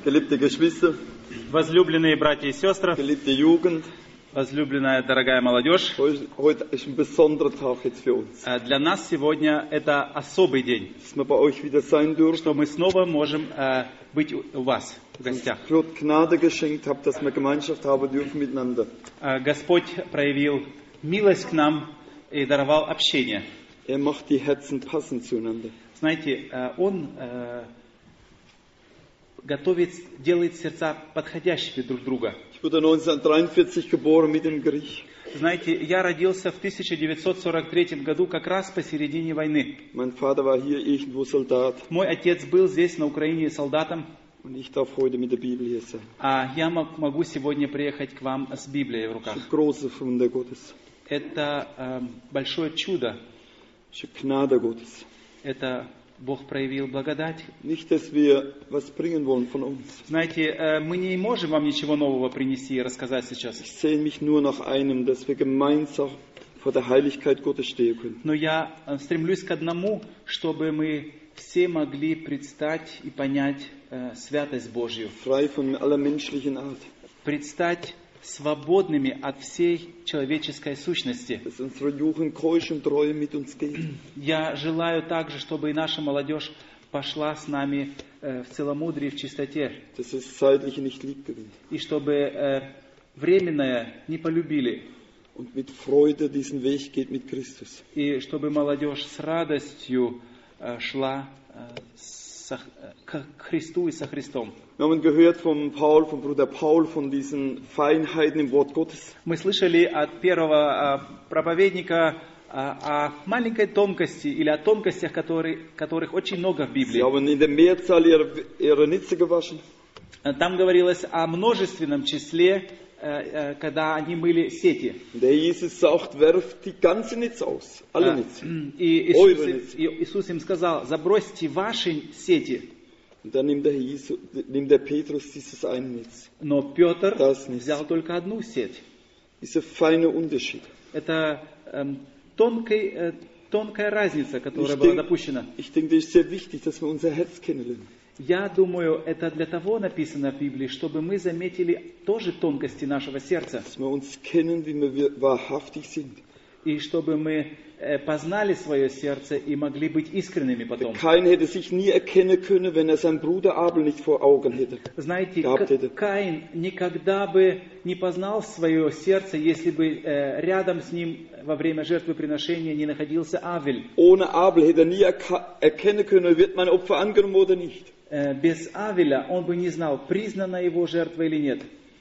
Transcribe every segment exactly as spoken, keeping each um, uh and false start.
Geliebte Geschwister, Возлюбленные братья и сестры, geliebte Jugend, возлюбленная дорогая молодежь, heute ist ein besonderer Tag jetzt für uns, э, для нас сегодня это особый день, dass wir bei euch wieder sein dürfen. что мы снова можем э, быть у у вас в гостях. Gott Gnade geschenkt habt, dass wir Gemeinschaft haben dürfen miteinander. Э, Господь проявил милость к нам и даровал общение. Er macht die Herzen passend zueinander. Знаете, э, Он э, готовит, делает сердца подходящими друг друга. Ich wurde neunzehnhundertdreiundvierzig geboren mit dem Krieg. Знаете, я родился в тысяча девятьсот сорок третьем году, как раз посередине войны. Mein Vater war hier irgendwo Soldat Мой отец был здесь, на Украине, солдатом, und ich darf heute mit der Bibel hier sein. а я мог- могу сегодня приехать к вам с Библией в Das руках. ist ein großes Wunder Gottes. Это э, большое чудо. Das ist eine Gnade Gottes. Это Бог проявил благодать. Nicht, dass wir was bringen wollen von uns. Знаете, э, мы не можем вам ничего нового принести и рассказать сейчас. Ich sehne mich nur nach einem, dass wir gemeinsam vor der Heiligkeit Gottes stehen können. Но я э, стремлюсь к одному, чтобы мы все могли предстать и понять э, святость Божью. Frei von aller menschlichen Art. Предстать свободными от всей человеческой сущности. Dass unsere Jugend keusch und treu mit uns geht. Я желаю также, чтобы и наша молодежь пошла с нами э, в целомудрии, в чистоте. Dass das Zeitliche nicht liegt gewinnt. И чтобы э, временное не полюбили. Und mit Freude diesen Weg geht mit Christus. И чтобы молодежь с радостью э, шла э, со- э, к Христу и со Христом. Wir haben gehört vom Paul, vom Bruder Paul, von diesen Feinheiten im Wort Gottes. Мы слышали от первого э, проповедника э, о маленькой тонкости или о тонкостях, которые, которых очень много в Sie Библии. haben in der Mehrzahl ihre, ihre Nitze gewaschen. Э, Там говорилось о множественном числе, э, э, когда они мыли сети. Und der Jesus sagt, werft die ganze Nitze aus. Alle Э, Nitze. И Eure Иисус, Nitze. и Иисус им сказал: забросьте ваши сети. Und dann nimmt der, Jesus, nimmt der Petrus dieses eine Netz. Но Петр Das nicht. взял только одну сеть. Dieser feine Unterschied. Это эм, тонкой, э, тонкая разница, которая Ich была denke, допущена. ich denke, das ist sehr wichtig, dass wir unser Herz kennenlernen. Я думаю, это для того написано в Библии, чтобы мы заметили тоже тонкости нашего сердца. Dass wir uns kennen, wie wir wahrhaftig sind. И чтобы мы э, познали свое сердце и могли быть искренними потом. Kain hätte sich nie erkennen können, wenn er seinen Bruder Abel nicht vor Augen hätte. Знаете, gehabt hätte. К- Каин никогда бы не познал свое сердце, если бы э, рядом с ним во время жертвоприношения не находился Авель. Ohne Abel hätte er nie erka- erkennen können, wird mein Opfer angenommen oder nicht. Э, без Авеля он бы не знал, признана его жертва или нет.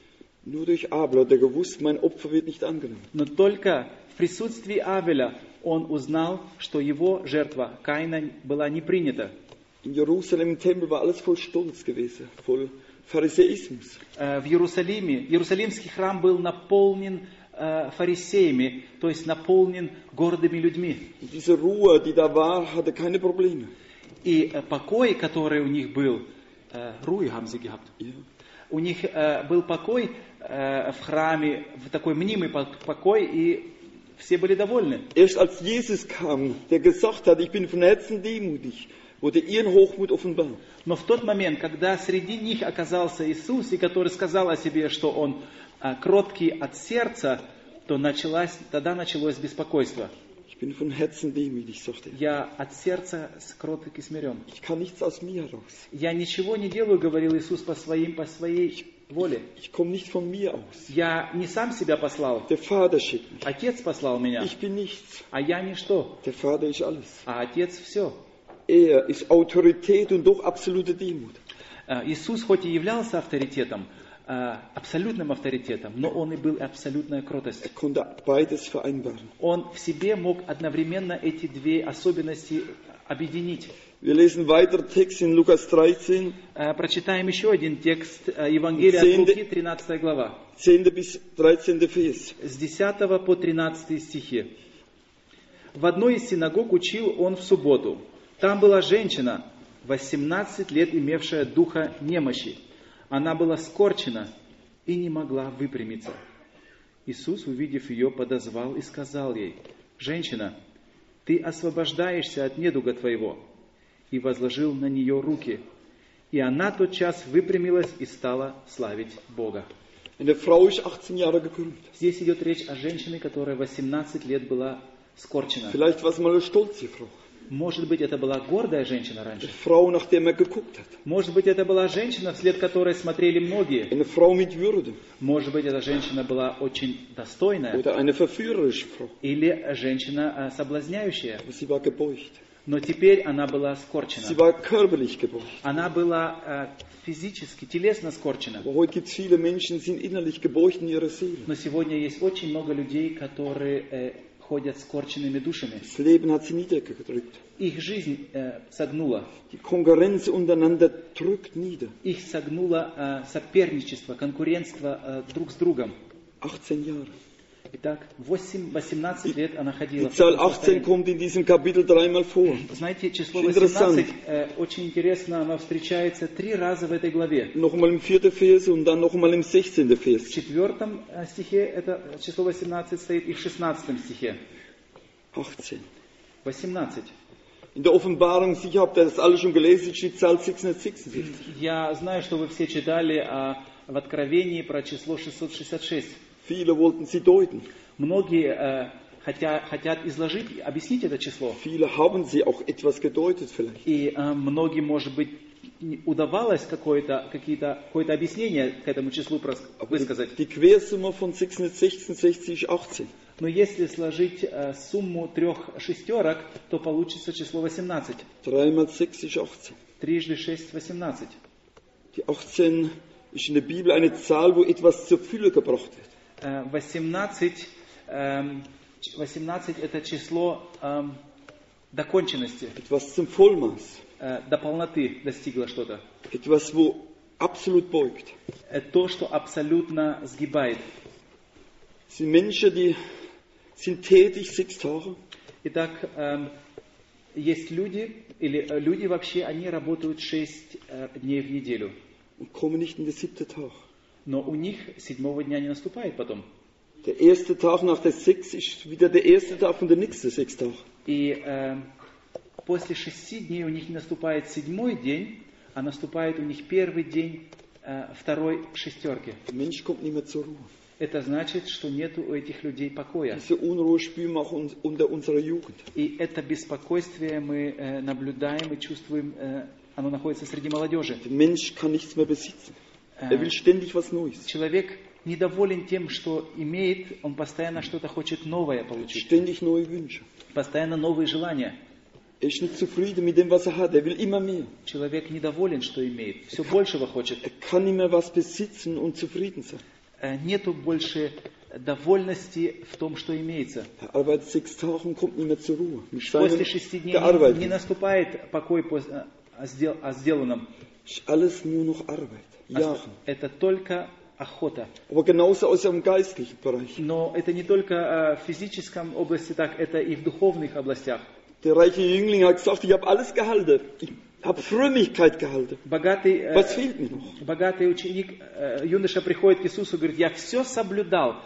Nur durch Abel hat er gewusst, mein Opfer wird nicht angenommen. Но только в присутствии Авеля он узнал, что его жертва Каина была не принята. In Jerusalem im Tempel war alles voll Stolz gewesen, voll Pharisäismus. Э, В Иерусалиме, Иерусалимский храм был наполнен э, фарисеями, то есть наполнен гордыми людьми. Und diese Ruhe, die da war, hatte keine Probleme. И э, покой, который у них был, э, Руи haben sie gehabt. Ja. У них э, был покой э, в храме, в такой мнимый пок- покой, и все были довольны. Erst als Jesus kam, der gesagt hat, ich bin von Herzen demütig, wurde ihren Hochmut offenbar. Но в тот момент, когда среди них оказался Иисус, и который сказал о себе, что Он э, кроткий от сердца, то началось, тогда началось беспокойство. Ich bin von Herzen demütig, sagt er. Я от сердца кроток и смирен. Ich kann nichts aus mir heraus. Я ничего не делаю, говорил Иисус, по, своим, по своей воле. Ich komme nicht von mir aus. Я не сам себя послал. Der Vater schickt mich. Отец послал меня. Ich bin nichts. А я ничто. Der Vater ist alles. А Отец все. Er ist Autorität und doch absolute Demut. Э, Иисус хоть и являлся авторитетом, э, абсолютным авторитетом, но Он и был абсолютная кротость. Er konnte beides vereinbaren. Он в себе мог одновременно эти две особенности объединить. Wir lesen weiter Text in Lukas dreizehn, Э, Прочитаем еще один текст э, Евангелия от Zehnte- Луки, тринадцатая глава, zehnter bis dreizehnter Vers. с десятого по тринадцатый стихи. В одной из синагог учил он в субботу. Там была женщина, восемнадцать лет имевшая духа немощи. Она была скорчена и не могла выпрямиться. Иисус, увидев ее, подозвал и сказал ей: «Женщина, ты освобождаешься от недуга твоего». И возложил на нее руки. И она тотчас выпрямилась и стала славить Бога. Eine Frau ist achtzehn Jahre gekrümmt. Здесь идет речь о женщине, которая восемнадцать лет была скорчена. Vielleicht war es mal eine stolze Frau. Может быть, это была гордая женщина Eine раньше. Frau, nach der man geguckt hat. Может быть, это была женщина, вслед которой смотрели многие. Eine Frau mit Würde. Может быть, эта женщина была очень достойная. Oder eine verführerische Frau. Или женщина а, соблазняющая. Aber sie war gebeugt. Но теперь она была Sie скорчена. war körperlich gebeugt. Она была а, физически, телесно скорчена. Aber heute gibt es viele Menschen, die sind innerlich gebeugt in ihrer Seele. Но сегодня есть очень много людей, которые э, ходят скорченными душами. Das Leben hat sie niedergedrückt. Их жизнь э, согнула. Die Konkurrenz untereinander drückt nieder. Их согнуло э, соперничество, конкурентство э, друг с другом. achtzehn Jahre. Итак, восемь, восемнадцать лет она ходила Die в Zahl таком achtzehn состоянии. kommt in diesem Kapitel dreimal vor. Знаете, число Interessant. восемнадцать э, очень интересно, оно встречается три раза в этой главе. Noch einmal im vierten Vers und dann noch einmal im sechzehnten В Vers. четвертом э, стихе это число восемнадцать стоит, и в шестнадцатом стихе achtzehn. восемнадцать. In der Offenbarung, sicher habt ihr das alle schon gelesen, steht Zahl sechshundertsechsundsiebzig. Я знаю, что вы все читали а, в Откровении про число шестьсот шестьдесят шесть. Viele wollten sie deuten. Многие э, хотя, хотят изложить, объяснить это число. Viele haben sie auch etwas gedeutet vielleicht. И э, многим, может быть, не удавалось какое-то, какие-то, какое-то объяснение к этому числу прос- высказать. Die Quersumme von sechshundertsechsundsechzig ist achtzehn. Но если сложить э, сумму трех шестерок, то получится число восемнадцать. drei mal sechs ist achtzehn. Трижды шесть – восемнадцать. Die achtzehn ist in der Bibel eine Zahl, wo etwas zur Fülle gebracht wird. Э, восемнадцать, эм, ч- восемнадцать – это число эм, доконченности, Etwas zum Vollmaß. э, до полноты достигло что-то. Etwas, wo absolut beugt. Э, то, что абсолютно сгибает. Es sind Menschen, die sind tätig sechs Tage. Итак, эм, есть люди, или э, люди вообще, они работают шесть э, дней в неделю. Und kommen nicht in den siebten Tag. Но у них седьмого дня не наступает потом. Der erste Tag nach der sechs ist wieder der erste Tag von der nächsten sechs Tagen. И э, после шести дней у них не наступает седьмой день, а наступает у них первый день э, второй шестерки. Der Mensch kommt nicht mehr zur Ruhe. Это значит, что нет у этих людей покоя. Diese Unruhe spüren wir auch uns- unter unserer Jugend. И это беспокойствие мы э, наблюдаем и чувствуем, э, оно находится среди молодежи. Der Mensch kann nichts mehr besitzen. Er will ständig was Neues. Человек недоволен тем, что имеет, он постоянно что-то хочет новое получить. Ständig neue Wünsche. Постоянно новые желания. Er ist nicht zufrieden mit dem, was er hat. Er will immer mehr. Человек недоволен, что имеет. Все большего хочет. Er kann nicht mehr was besitzen und zufrieden sein. Э, Нету больше довольности в том, что имеется. Er arbeitet sechs Tage und kommt nicht mehr zur Ruhe. Mit После seinem шести дней не, не gearbeitet. наступает покой пос- э, о сдел- о сделанном. Ist alles nur noch Arbeit. Jahren. Это только охота. Aber genauso aus dem geistlichen Bereich. Но это не только э, в физическом области так, это и в духовных областях. Der reiche Jüngling hat gesagt, ich habe alles gehalten. Ich habe Frömmigkeit gehalten. Богатый, э, Was fehlt mir noch? богатый ученик, э, юноша приходит к Иисусу и говорит, я все соблюдал,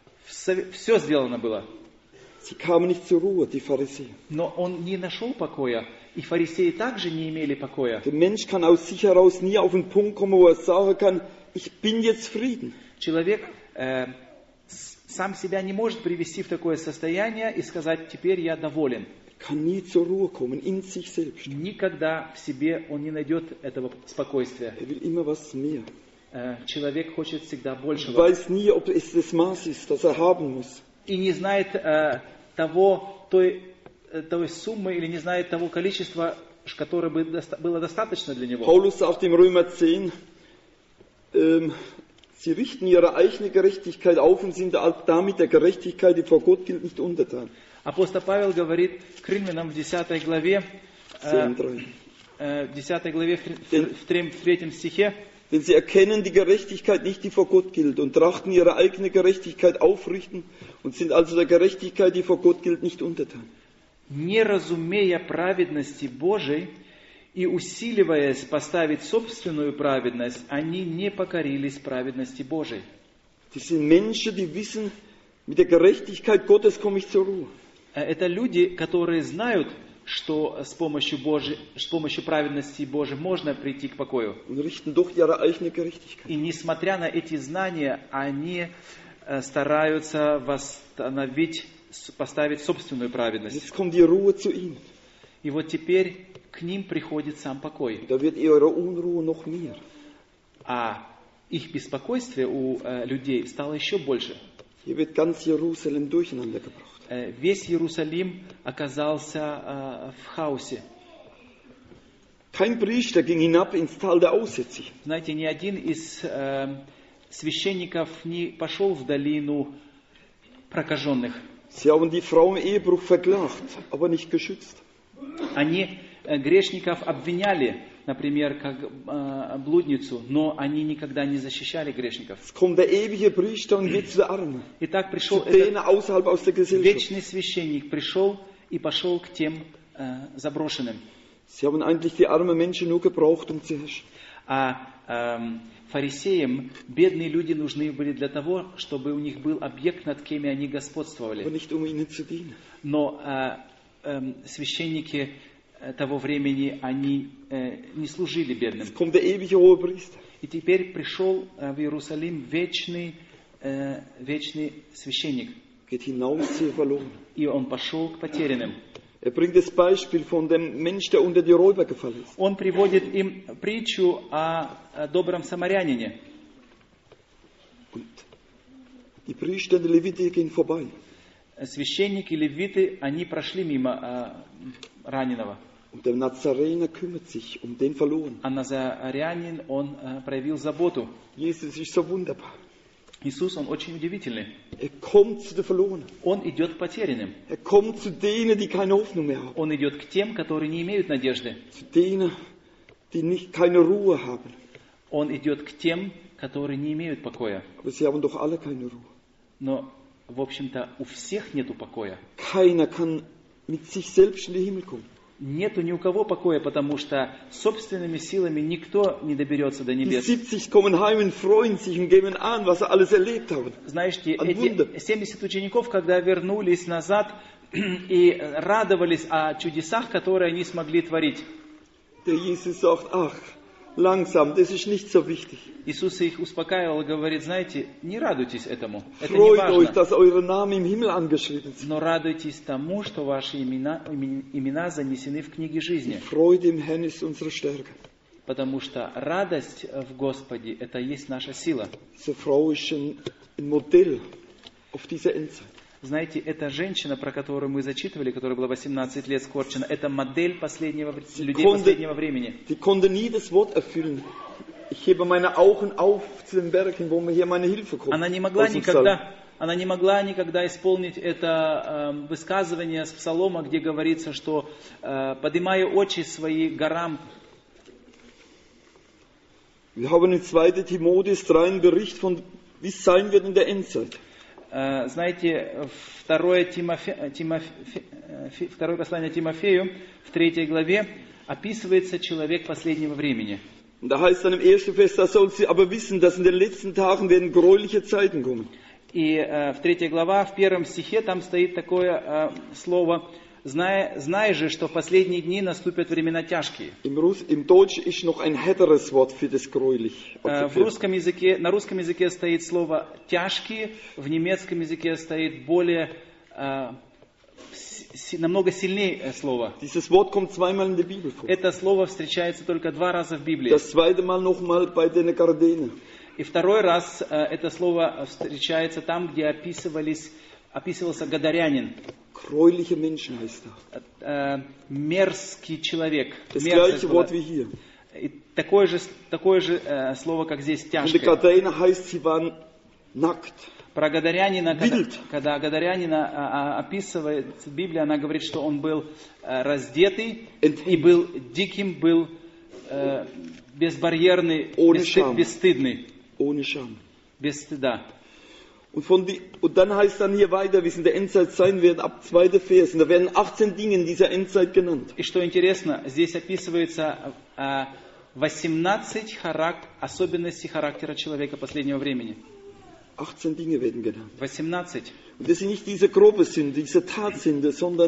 все сделано было. Sie kamen nicht zur Ruhe, die Pharisäer. Но он не нашел покоя, и фарисеи также не имели покоя. Der Mensch kann aus sich heraus nie auf den Punkt kommen, wo er sagen kann, ich bin jetzt Frieden. Человек э, с- сам себя не может привести в такое состояние и сказать, теперь я доволен. Kann nie zur Ruhe kommen, in sich selbst. Никогда в себе он не найдет этого спокойствия. Er will immer was mehr. Э, человек хочет всегда Er большего. weiß nie, ob es das Maß ist, das er haben muss. И не знает э, того, той, э, той суммы или не знает того количества, ш- которое бы доста- было достаточно для него. Paulus sagt im Römer zehn, ähm, sie richten ihre eigene Gerechtigkeit auf und sind damit der Gerechtigkeit, die vor Gott gilt, nicht untertan. Апостол Павел говорит к Римлянам в десятой главе, э, zehn drei. э, в десятой главе, в, тр- в трем- в третьем стихе, Denn sie erkennen die Gerechtigkeit nicht, die vor Gott gilt, und trachten ihre eigene Gerechtigkeit aufrichten und sind also der Gerechtigkeit, die vor Gott gilt, nicht untertan. не разумея праведности Божией и усиливаясь поставить собственную праведность, они не покорились праведности Божией. Das sind Menschen, die wissen, mit der Gerechtigkeit Gottes komme ich zur Ruhe. Э, Это люди, которые знают, что с помощью, Божьей, с помощью праведности Божьей можно прийти к покою. und richten doch ihre eigene Gerechtigkeit. И несмотря на эти знания, они э, стараются восстановить, с- поставить собственную праведность. Jetzt kommt die Ruhe zu ihnen. И вот теперь к ним приходит сам покой. Da wird ihre Unruhe noch mehr. А их беспокойствие у э, людей стало еще больше. Hier wird ganz Jerusalem durcheinander gebracht. Э, весь Иерусалим оказался э, в хаосе. Kein Priester ging hinab ins Tal der Aussätzigen. Знаете, ни один из э, священников не пошел в долину прокаженных. Sie haben die Frau im Ehebruch verklagt, aber nicht geschützt. Они э, грешников обвиняли, например, как э, блудницу, но они никогда не защищали грешников. Es kommt der ewige Priester und geht zu den Armen, Итак, zu пришел этот denen außerhalb aus der Gesellschaft. вечный священник, пришел и пошел к тем э, заброшенным. Sie haben eigentlich die armen Menschen nur gebraucht, um zu herrschen. А эм, фарисеям бедные люди нужны были для того, чтобы у них был объект, над кем они Aber господствовали. nicht um ihnen zu dienen. Но э, эм, священники э, того времени, они э, не служили бедным. Es kommt der ewige Hohepriester. И теперь пришел э, в Иерусалим вечный, э, вечный священник. Geht hinaus zu verloren. И он пошел к потерянным. Er bringt das Beispiel von dem Mensch, der unter die Räuber gefallen ist. Он приводит им притчу о, о добром самарянине. Und die Priester und die Leviten gehen vorbei. Священники, левиты, они прошли мимо э, раненого. Und der Nazarener kümmert sich um den Verlorenen. А назарянин, он э, проявил заботу. Jesus ist so wunderbar. Иисус, он очень удивительный. Er kommt zu den Verlorenen. Он идет к потерянным. Er kommt zu denen, die keine Hoffnung mehr haben. Он идет к тем, которые не имеют надежды. Zu denen, die nicht keine Ruhe haben. Он идет к тем, которые не имеют покоя. Aber sie haben doch alle keine Ruhe. Но, в общем-то, у всех нету покоя. Keiner kann mit sich selbst in den Himmel kommen. Нету ни у кого покоя, потому что собственными силами никто не доберется до Die небес. siebzig kommen heim und freuen sich und geben an, was sie alles erlebt haben. Знаете, От Wunder. эти семьдесят учеников, когда вернулись назад и радовались о чудесах, которые они смогли творить. Der Jesus sagt, ach, langsam, das ist nicht so wichtig. Иисус их успокаивал и говорит, знаете, не радуйтесь этому, это не Freut euch, важно, dass eure Namen im Himmel angeschrieben sind. но радуйтесь тому, что ваши имена, имена занесены в книге жизни, Freude im Herrn ist unsere Stärke. потому что радость в Господе, это есть наша сила. Diese Frau ist ein, ein Modell auf dieser Endzeit. Знаете, эта женщина, про которую мы зачитывали, которая была восемнадцать лет скорчена, это модель последнего, вре- людей konnte- последнего времени. Die konnte nie das Wort erfüllen. Ich hebe meine Augen auf zu den Bergen, wo mir hier meine Hilfe kommt. Она не могла Aus dem Psalm. никогда, она не могла никогда исполнить это э, высказывание с Псалома, где говорится, что э, поднимая очи свои к горам. Wir haben in zweiter Timotheus drei einen Bericht von, wie es sein wird in der Endzeit. Э, знаете, второе, Тимофе, Тимофе, э, второе послание Тимофею в третьей главе описывается человек последнего времени. Und da heißt dann im ersten Vers, da sollt ihr aber wissen, dass in den letzten Tagen werden gräuliche Zeiten kommen. И э, в третьей глава, в первом стихе, там стоит такое э, слово, «Знай, знай же, что в последние дни наступят времена тяжкие». Im, Russ, im Deutsch ist noch ein härteres Wort für das gräulich. Э, в русском языке, на русском языке стоит слово «тяжкие», в немецком языке стоит более, э, си- намного сильнее слово. Dieses Wort kommt zweimal in der Bibel vor. Это слово встречается только два раза в Библии. Das zweite Mal nochmal bei den Gardenen. И второй раз э, это слово встречается там, где описывались, описывался гадарянин. Gräuliche Menschen heißt da. Э, мерзкий человек. Das Мерзость gleiche была. Wort wie hier. И такое же, такое же э, слово, как здесь, Und die тяжкое. Gardenen heißt, sie waren nackt. Про гадарянина, когда, Wild. когда гадарянина а, а, описывает Библия, она говорит, что он был э, раздетый и был диким, был э, безбарьерный, Ohne бесстыд- Scham. бесстыдный, Ohne Scham. без стыда. Und, von die, und dann heißt dann hier weiter, wie es in der Endzeit sein wird, ab zweiter Vers. Und da werden achtzehn Dinge in dieser Endzeit genannt. И что интересно, здесь описывается э, восемнадцать харак- особенностей характера человека последнего времени. achtzehn Dinge werden genannt. восемнадцать. Und das sind nicht diese grobe Sünde, diese Tatsünde, sondern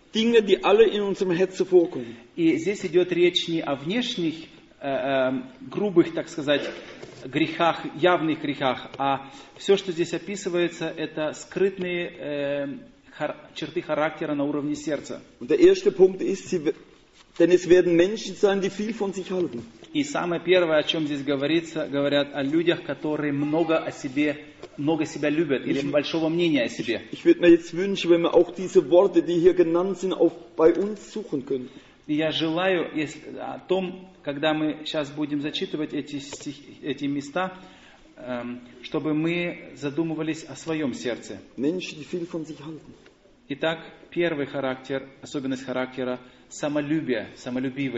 Dinge, die alle in unserem Herzen vorkommen. И здесь идет речь не о внешних, э, э, грубых, так сказать, грехах, явных грехах, а все, что здесь описывается, это скрытные э, хар- черты характера на уровне сердца. Und der erste Punkt ist, sie, denn es werden Menschen sein, die viel von sich halten. И самое первое, о чем здесь говорится, говорят о людях, которые много о себе, много себя любят или большого мнения о себе. Ich würde mir jetzt wünschen, wenn wir auch diese Worte, die hier genannt sind, auch bei uns suchen können. И я желаю если, о том, когда мы сейчас будем зачитывать эти, стих, эти места, эм, чтобы мы задумывались о своем сердце. Menschen, die viel von sich halten. Итак, первый характер, особенность характера – самолюбие, самолюбивый.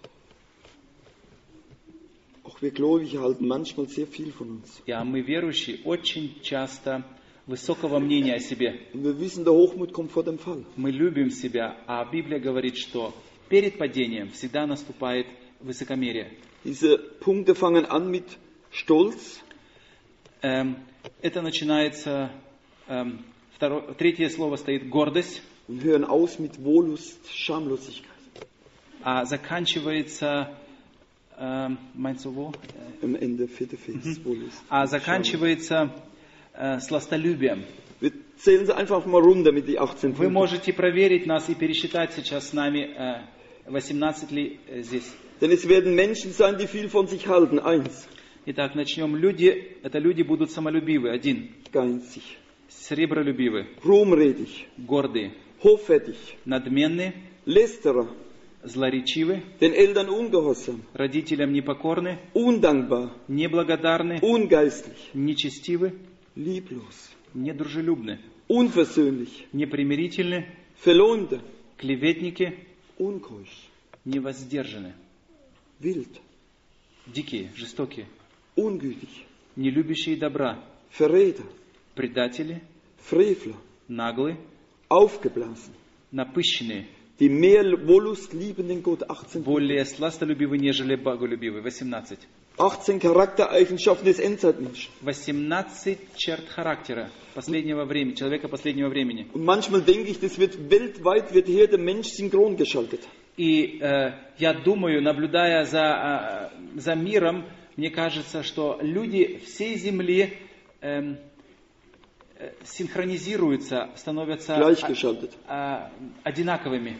Auch wir Gläubige halten manchmal sehr viel von uns. И а мы, верующие, очень часто высокого мнения о себе. Und wir wissen, der Hochmut kommt vor dem Fall. Мы любим себя, а Библия говорит, что перед падением всегда наступает высокомерие. Diese Punkte fangen an mit Stolz. Эм, это начинается, эм, второ, третье слово стоит гордость, Und hören aus mit Wollust, Schamlosigkeit. а заканчивается, эм, meinst du wo? Am Ende, vierte Vers, Wollust. А заканчивается э, сластолюбием. Wir zählen sie einfach mal runter mit die achtzehn Вы Punkten. можете проверить нас и пересчитать сейчас с нами, э, восемнадцать ли э, здесь. Denn es werden Menschen sein, die viel von sich halten. Eins, Итак, начнем. Люди, это люди будут самолюбивы. Один. geizig, Сребролюбивы, ruhmredig, гордые, hoffärtig, надменные, lästerer, злоречивы, den Eltern ungehorsam, родителям непокорны, undankbar, неблагодарны, ungeistlich, нечестивы, lieblos, недружелюбны, unversöhnlich, непримирительны, verleumder, клеветники, unkeusch, невоздержаны, wild, дикие, жестокие, ungütig, не любящие добра, Verräter, предатели, Frevler, наглые, aufgeblasen, напыщенные, die mehr Wollust lieben den Gott. achtzehn, более сластолюбивы, нежели боголюбивы. восемнадцать. achtzehn Charaktereigenschaften des Endzeitmenschen. восемнадцать черт характера последнего времени, человека последнего времени. Und manchmal denke ich, das wird weltweit, wird hier der Mensch synchron geschaltet. И э, я думаю, наблюдая за, э, за миром, мне кажется, что люди всей Земли э, э, синхронизируются, становятся Gleichgeschaltet. э, э, одинаковыми.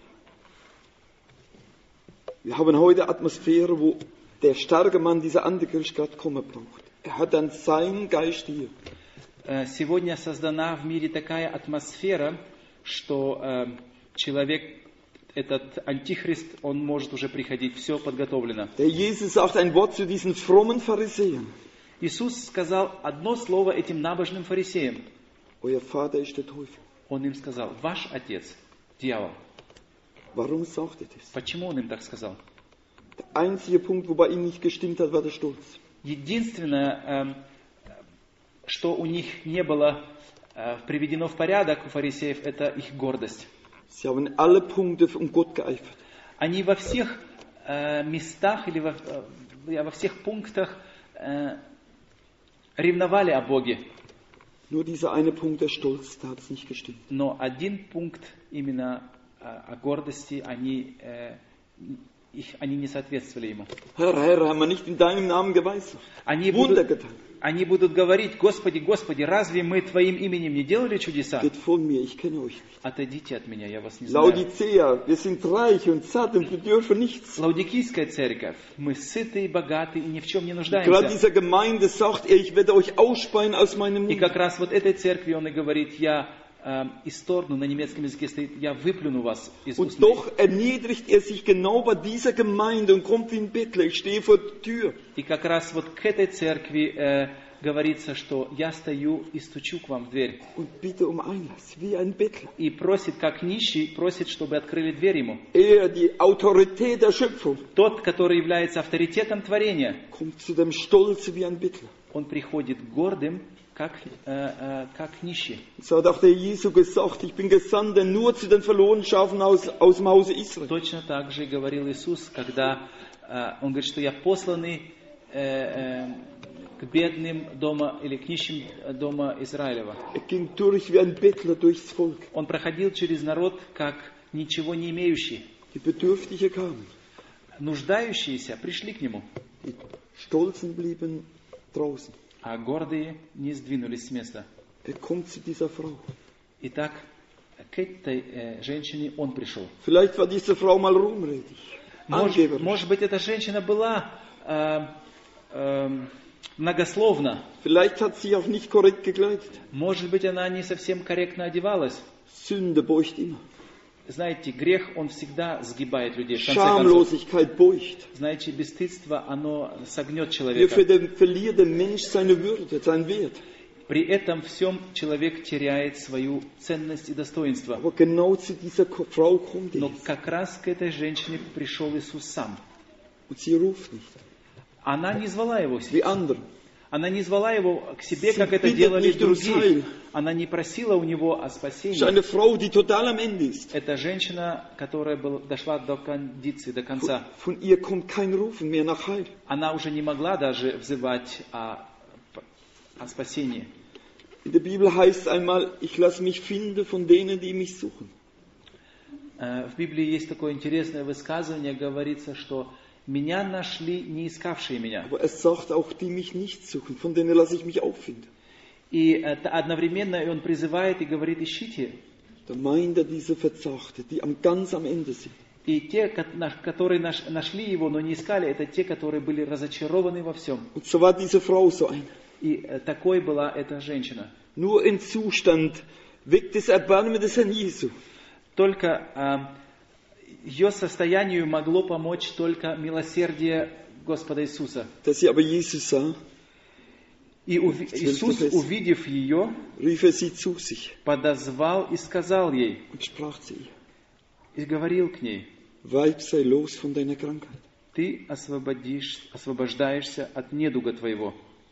Wir haben heute Atmosphäre, wo der starke Mann dieser Antichrist gerade kommen braucht. Er hat dann seinen Geist hier. Э, Сегодня создана в мире такая атмосфера, что э, человек, этот антихрист, он может уже приходить, все подготовлено. Der Jesus sagt ein Wort zu diesen frommen Pharisäern. Иисус сказал одно слово этим набожным фарисеям. Euer Vater ist der Teufel. Он им сказал: ваш отец, дьявол. Warum sagt er das? Почему он им так сказал? Der einzige Punkt, wo bei ihm nicht gestimmt hat, war der Stolz. Единственное, эм, что у них не было э, приведено в порядок у фарисеев, это их гордость. Sie haben alle Punkte um Gott geeifert. Они во всех э, местах или во, э, во всех пунктах э, ревновали о Боге. Nur dieser eine Punkt, der Stolz, da hat es nicht gestimmt. Но один пункт именно э, о гордости, они, э, их, они не соответствовали ему. Herr, Herr, haben wir nicht in deinem Namen geweissagt, Они Wunder будут, getan. они будут говорить: Господи, Господи, разве мы Твоим именем не делали чудеса? Geht von mir, ich kenne euch nicht. Отойдите от меня, я вас не знаю. Laodicea, wir sind reich und satt und bedürfen nichts. Лаудикийская церковь, мы сыты и богаты и ни в чем не Gerade нуждаемся. dieser Gemeinde sagt er, ich werde euch ausspeien aus meinem И Mund. как раз вот этой церкви он и говорит: я э, исторгну, на немецком языке стоит: я выплюну вас из уст Und моих. doch erniedrigt er sich genau bei dieser Gemeinde und kommt wie ein Bettler. Ich stehe vor der Tür. И как раз вот к этой церкви э, говорится, что я стою и стучу к вам в дверь. Und bitte um Einlass, wie ein Bettler. И просит, как нищий, просит, чтобы открыли дверь ему. Er, die Autorität der Schöpfung, Тот, который является авторитетом творения, kommt zu dem Stolze wie ein Bettler. он приходит гордым, как, э, э, как нищий. So hat auch der Jesu gesagt, ich bin gesandt, der nur zu den verlorenen Schafen aus, aus dem Hause Israel. Точно так же и говорил Иисус, когда э, он говорит, что я посланный э, э, к бедным дома или к нищим дома Израилева. Er ging durch wie ein Bettler durchs Volk. Он проходил через народ как ничего не имеющий. Die Bedürftige kamen. Нуждающиеся пришли к нему, Die Stolzen blieben draußen. а гордые не сдвинулись с места. Er kommt zu dieser Frau. Итак, к этой э, женщине он пришел. Vielleicht war diese Frau mal ruhmredig, Может, angeberisch. может быть, эта женщина была э, э, многословна. Vielleicht hat sie auch nicht korrekt gekleidet. Может быть, она не совсем корректно одевалась. Sünde beugt immer. Знаете, грех, он всегда сгибает людей. В конце концов, Schamlosigkeit beugt. знаете, бесстыдство, оно согнет Hier человека. ver- verliert der Mensch seine Würde, seinen Wert. При этом всем человек теряет свою ценность и достоинство. Aber genau zu dieser Ko- Frau kommt er Но jetzt. как раз к этой женщине пришел Иисус сам. Und sie ruft nicht, Она не звала его к себе. wie andere. Она не звала его к себе, Sie как это bittet делали nicht ums другие. Heil. Она не просила у него о Es ist спасении. eine Frau, die total am Ende ist. Это женщина, которая была, дошла до кондиции, до Von, конца. von ihr kommt kein Rufen mehr nach Heil. Она уже не могла даже взывать о, о спасении. In der Bibel heißt es einmal, ich lasse mich finden von denen, die mich suchen. Э, В Библии есть такое интересное высказывание, говорится, что «меня нашли не искавшие меня». Aber es sagt auch, die mich nicht suchen, von denen lasse ich mich auffinden. И это одновременно и он призывает и говорит «ищите». Da meint er diese Verzachte, die am ganz am Ende sind. И те, ко- наш- которые наш- нашли его, но не искали, это те, которые были разочарованы во всем. Und so war diese Frau so eine. И э, такой была эта женщина. Nur ein Zustand weckt das Erbarmen des Herrn Jesu. Только э, ее состоянию могло помочь только милосердие Господа Иисуса. Dass sie aber Jesus sah, И уви- Иисус, увидев ее, rief er sie zu sich подозвал и сказал ей, und sprach zu ihr, и говорил к ней, Weib, sei los von deiner Krankheit. ты освободишь, освобождаешься от недуга твоего.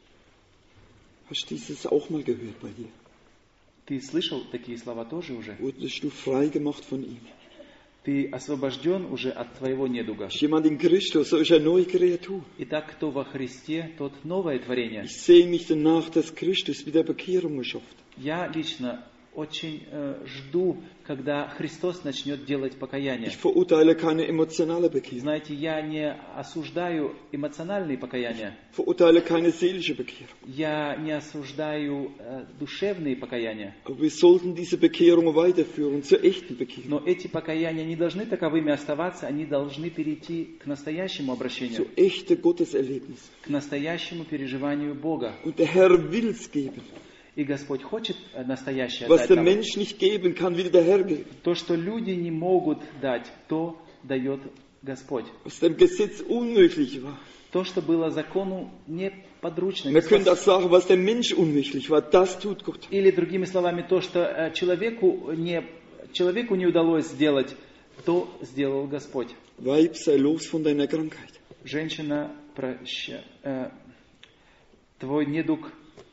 Hast du dieses auch mal gehört bei dir? Ты слышал такие слова тоже уже? Wurdest du frei gemacht von ihm? Ты освобожден уже от твоего недуга. Ist jemand in Christus, so ist eine neue Kreatur. Итак, кто во Христе, тот новое творение. Ich sehe mich danach, dass Christus wieder Bekehrung schafft. Я лично очень э, жду, когда Христос начнет делать покаяние. Ich verurteile keine emotionale Bekehrung. Знаете, я не осуждаю эмоциональные покаяния. Ich verurteile keine seelische Bekehrung. Я не осуждаю э, душевные покаяния. Aber wir sollten diese Bekehrung weiterführen zur echten Bekehrung. Но эти покаяния не должны таковыми оставаться, они должны перейти к настоящему обращению, Zu echten Gotteserlebnis. к настоящему переживанию Бога. Und der Herr will es geben. И Господь хочет э, настоящее Was дать der нам. Mensch nicht geben kann, will der Herr geben. То, что люди не могут дать, то дает Господь. Was dem Gesetz unmöglich war. То, что было закону неподручно. Man könnte auch sagen, was dem Mensch unmöglich war, das tut Gott. Или, другими словами, то, что э, человеку не, человеку не удалось сделать, то сделал Господь. Weib, sei los von deiner Krankheit. Женщина, проща, э, твой недуг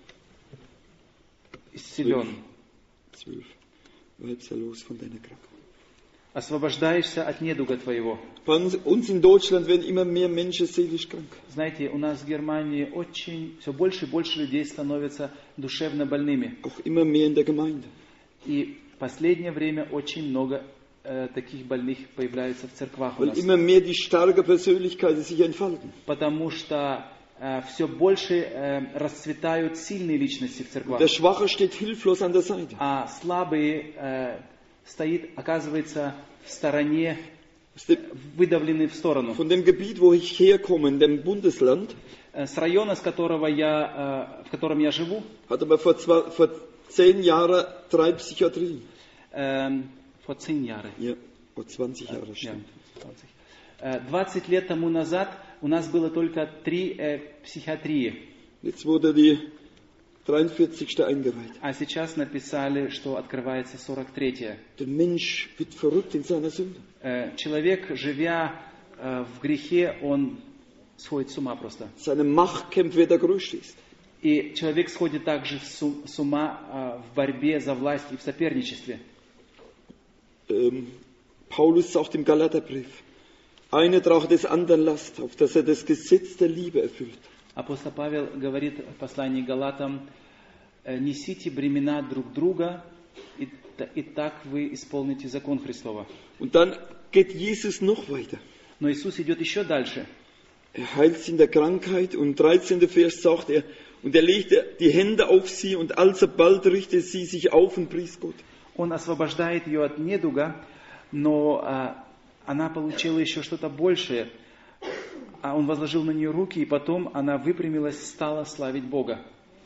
исцелен. Zwölf. Weib, sei los von deiner Krankheit. Освобождаешься от недуга твоего. Bei uns, uns in Deutschland werden immer mehr Menschen seelisch krank. Знаете, у нас в Германии очень, все больше и больше людей становятся душевно больными. Auch immer mehr in der Gemeinde. И в последнее время очень много э, таких больных появляется в церквах у Weil нас. immer mehr die starke Persönlichkeiten sich entfalten. Потому что э, все больше э, расцветают сильные личности в церквах. Der Schwache steht hilflos an der Seite. А слабые э, стоит, оказывается, в стороне, Aus dem, выдавлены в сторону. von dem Gebiet, wo ich herkomme, in dem Bundesland, Э, С района, с которого я, э, в котором я живу, hat aber vor, zwei, vor zehn Jahren drei Psychiatrien. э, vor zehn Jahren, Ja, vor zwanzig Jahren Ja, stimmt. двадцать. Э, двадцать лет тому назад у нас было только три э, психиатрии, Jetzt wurde die dreiundvierzigste eingeweiht. а сейчас написали, что открывается сорок третья. Der Mensch wird verrückt in seiner Sünde. Э, Человек, живя э, в грехе, он сходит с ума просто. Seine Machtkämpfe, wer der Größte ist. И человек сходит также с у- с ума э, в борьбе за власть и в соперничестве. Ähm, Paulus sagt im Galaterbrief, einer trage des anderen Last, auf dass er das Gesetz der Liebe erfüllt. Апостол Павел говорит в послании к Галатам: «Несите бремена друг друга, и, и так вы исполните закон Христова». Und dann geht Jesus noch weiter. Но Иисус идет еще дальше. Er heilt sie in der Krankheit und im dreizehnten Vers sagt er, und er legte die Hände auf sie und alsbald richtete sie sich auf und pries Gott. Он освобождает ее от недуга, но а, она получила еще что-то большее. А он возложил на нее руки, и потом она выпрямилась, стала славить Бога.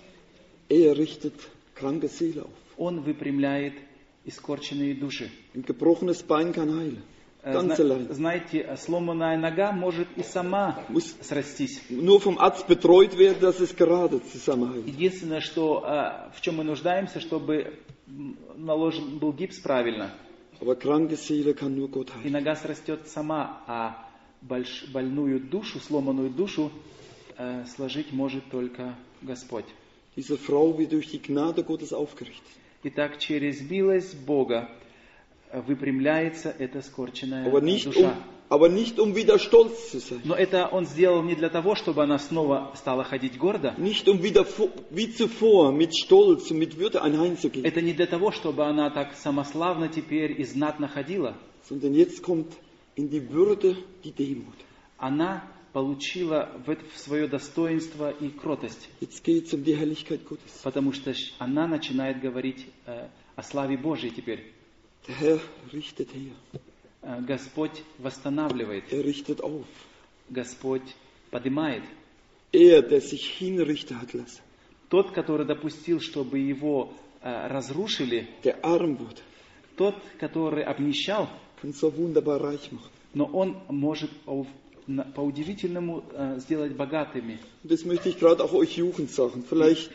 Er richtet kranke Seele auf. Он выпрямляет искорченные души. Ein gebrochenes Bein kann heilen. Ganz allein. Знаете, сломанная нога может и сама Muss срастись. nur vom Arzt betreut werden, dass es gerade zusammenhält. Единственное, что, в чем мы нуждаемся, чтобы наложен был гипс правильно. Aber kranke Seele kann nur Gott heilen. И нога срастет сама, а больш, больную душу, сломанную душу э, сложить может только Господь. Diese Frau wird durch die Gnade Gottes aufgerichtet. Итак, через милость Бога выпрямляется эта скорченная Aber nicht, um, душа. aber nicht um wieder stolz zu sein. Но это он сделал не для того, чтобы она снова стала ходить гордо. Nicht um wieder wie zuvor mit Stolz und mit Würde einheimzugehen. Это не для того, чтобы она так самославно теперь и знатно ходила. Sondern jetzt kommt in die Würde die Demut. Она получила в, это, в свое достоинство и кротость. Jetzt geht es um die Herrlichkeit Gottes. Потому что она начинает говорить э, о славе Божьей теперь. Der Herr richtet her. Э, Господь восстанавливает. Er richtet auf. Господь поднимает. Er, der sich hinrichten hat lassen. Тот, который допустил, чтобы его э, разрушили, der arm wird, тот, который обнищал, kann so wunderbar reich machen. Но он может по-удивительному äh, сделать богатыми. Das möchte ich gerade auch euch Jugend sagen. Vielleicht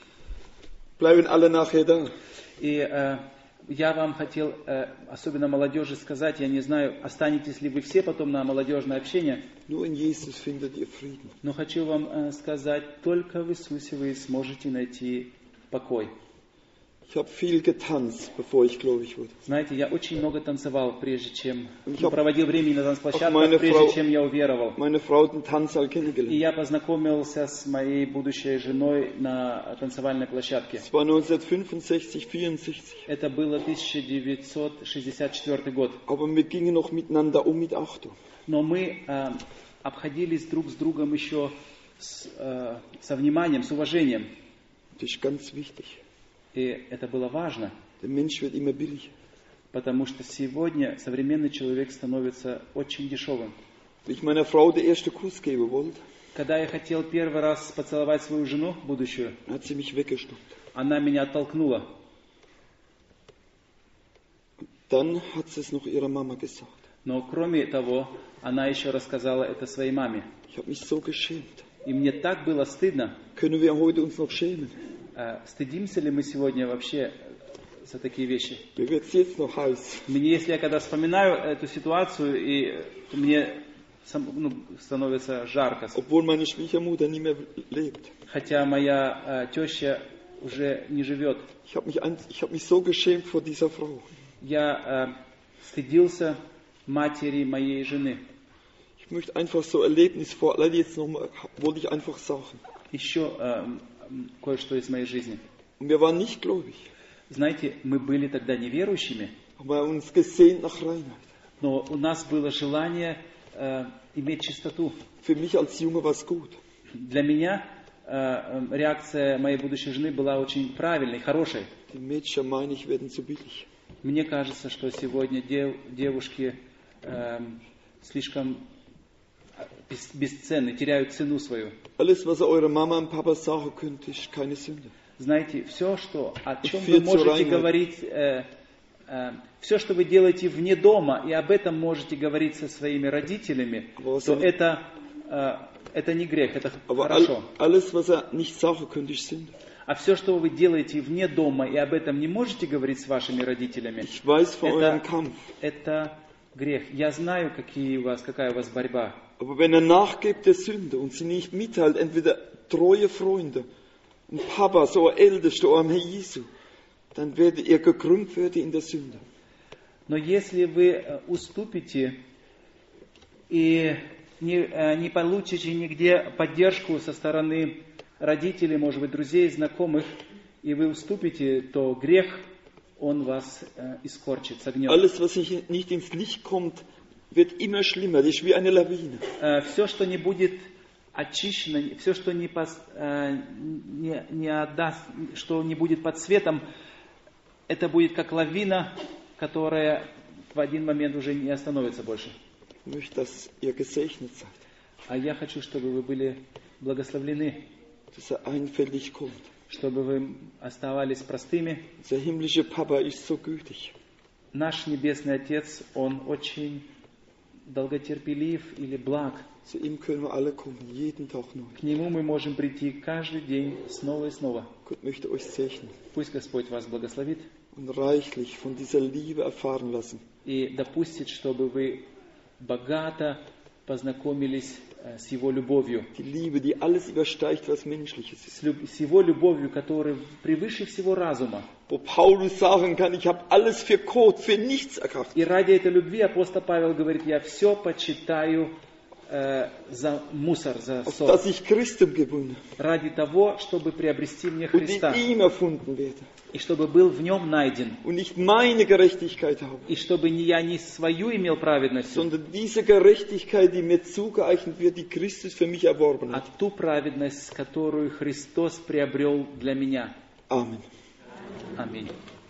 bleiben alle nachher da. И äh, я вам хотел, äh, особенно молодежи, сказать, я не знаю, останетесь ли вы все потом на молодежное общение. Nur in Jesus findet ihr Frieden. Но хочу вам äh, сказать, только в Иисусе вы сможете найти покой. Ich habe viel getanzt, bevor ich gläubig wurde. Знаете, я очень много танцевал, прежде чем Ich проводил время на танцплощадках, прежде Frau, чем я уверовал. Meine Frau den Tanzsaal И kennengelernt. я познакомился с моей будущей женой на танцевальной площадке. Es war neunzehnhundertfünfundsechzig, vierundsechzig. Это было тысяча девятьсот шестьдесят четвёртый год. Aber wir gingen noch miteinander um mit Achtung. Но мы äh, обходились друг с другом еще с, äh, со вниманием, с уважением. Das ist ganz wichtig. И это было важно, Der Mensch wird immer billiger. потому что сегодня современный человек становится очень дешевым. Wie ich meiner Frau den ersten Kuss geben wollte, Когда я хотел первый раз поцеловать свою жену, будущую, hat sie mich weggeschnappt. она меня оттолкнула. Dann hat sie es noch ihrer Mama gesagt. Но кроме того, она еще рассказала это своей маме. Ich habe mich so geschämt. И мне так было стыдно. Können wir heute uns noch schämen? Стыдимся ли мы сегодня вообще за такие вещи? Mir wird es jetzt noch heiß. Мне, если я когда вспоминаю эту ситуацию, и мне ну, становится жарко. Obwohl meine Schwiegermutter nicht mehr lebt. Хотя моя äh, теща уже не живет. Ich habe mich, ich hab mich so geschämt vor dieser Frau. Я äh, стыдился матери моей жены. Ich möchte einfach so Erlebnis vor allem jetzt nochmal, wollte ich einfach sagen. Еще äh, кое-что из моей жизни. Und wir waren nicht gläubig. Знаете, мы были тогда неверующими, Aber uns gesehnt nach Reinheit. но у нас было желание äh, иметь чистоту. Für mich als Junge war es gut. Для меня äh, реакция моей будущей жены была очень правильной, хорошей. Die Mädchen, meine ich, werden zu billig. Мне кажется, что сегодня дев, девушки äh, слишком бесценны, теряют цену свою. Alles, was eure Mama und Papa sagen könnt, ist keine Sünde. Знаете, все, что, о чем вы можете говорить, э, э, все, что вы делаете вне дома, и об этом можете говорить со своими родителями, то это, э, это не грех, это хорошо. Alles, was er nicht sagen könnt, ist Sünde. А все, что вы делаете вне дома, и об этом не можете говорить с вашими родителями, Ich weiß von eurem это, Kampf. это грех. Я знаю, какие у вас, какая у вас борьба. Aber wenn er nachgibt der Sünde und sie nicht mitteilt, entweder treue Freunde, ein Papa, so ein Ältester, oder ein Herr Jesu, dann werdet ihr gekrümmt werden in der Sünde. Но если вы уступите и не, э, не получите нигде поддержку со стороны родителей, может быть, друзей, знакомых, и вы уступите, то грех, он вас э, искорчит, согнет. Alles, was nicht nicht ins Licht kommt, wird immer schlimmer. Das ist wie eine Lawine. Э, все, что не будет очищено, все, что не, пос, э, не, не отдаст, что не будет под светом, это будет как лавина, которая в один момент уже не остановится больше. Ich möchte, dass ihr gesegnet seid, А я хочу, чтобы вы были благословлены, dass er einfältig kommt. чтобы вы оставались простыми. Unser himmlischer Papa ist so gütig. Наш Небесный Отец, Он очень долготерпелив или благ. Zu ihm können wir alle kommen, jeden Tag neu. К Нему мы можем прийти каждый день снова и снова. Gott möchte euch segnen Пусть Господь вас благословит und reichlich von dieser Liebe erfahren lassen, и допустит, чтобы вы богато познакомились э, с Его любовью. die Liebe, die alles übersteigt, was Menschliches ist. С, люб- с Его любовью, которая превыше всего разума. Wo Paulus sagen kann, ich habe alles für Kot, für nichts erkraftet. И ради этой любви апостол Павел говорит, я все почитаю э, за мусор, за Auf ссор. dass ich Christum gewinne Ради того, чтобы приобрести мне und in Христа. ihm erfunden werde И чтобы был в нем найден. und nicht meine Gerechtigkeit habe, И чтобы не я не свою имел праведность, sondern diese Gerechtigkeit, die mir zugeeignet wird, die Christus für mich erworben а hat. ту праведность, которую Христос приобрел для меня. Amen. Аминь.